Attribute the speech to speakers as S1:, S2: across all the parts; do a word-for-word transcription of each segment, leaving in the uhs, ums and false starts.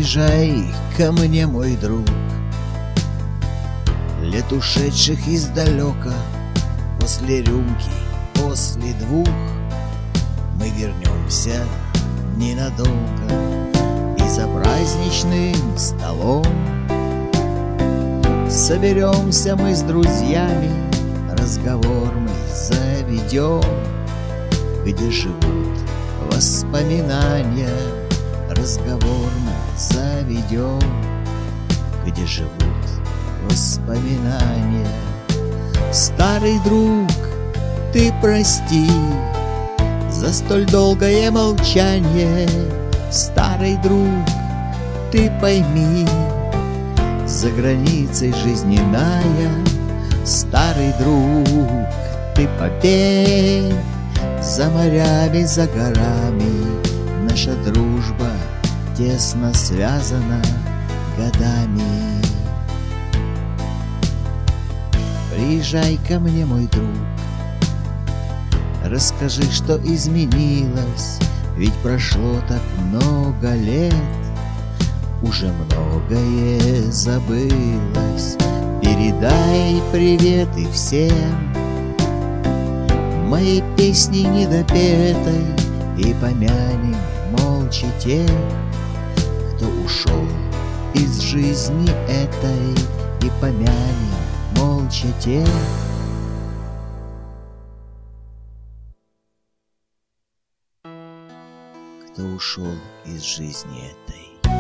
S1: Приезжай ко мне, мой друг. Лет ушедших издалека, после рюмки, после двух, мы вернемся ненадолго, и за праздничным столом соберемся мы с друзьями, разговор мы заведем, где живут воспоминания. Разговор мы заведем, где живут воспоминания. Старый друг, ты прости за столь долгое молчание. Старый друг, ты пойми, за границей жизненная. Старый друг, ты попей, за морями, за горами наша дружба тесно связана годами. Приезжай ко мне, мой друг, расскажи, что изменилось, ведь прошло так много лет, уже многое забылось. Передай приветы всем моей песни недопетой, и помянем молча тех, кто ушел из жизни этой, и помянем молча тех, кто ушел из жизни этой.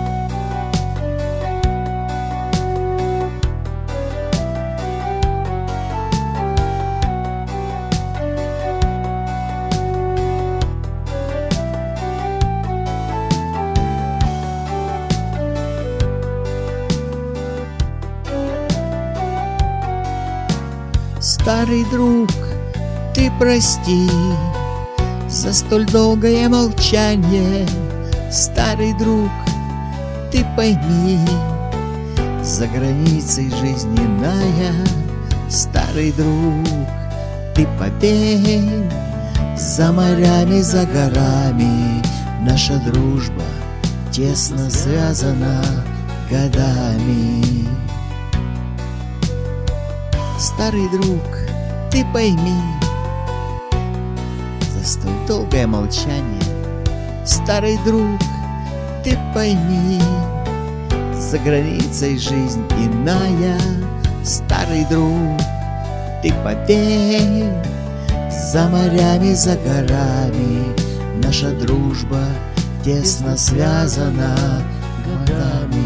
S1: Старый друг, ты прости за столь долгое молчание. Старый друг, ты пойми, за границей жизненная. Старый друг, ты попей, за морями, за горами наша дружба тесно связана годами. Старый друг, ты пойми, за столь долгое молчание. Старый друг, ты пойми, за границей жизнь иная. Старый друг, ты попей, за морями, за горами наша дружба тесно связана годами.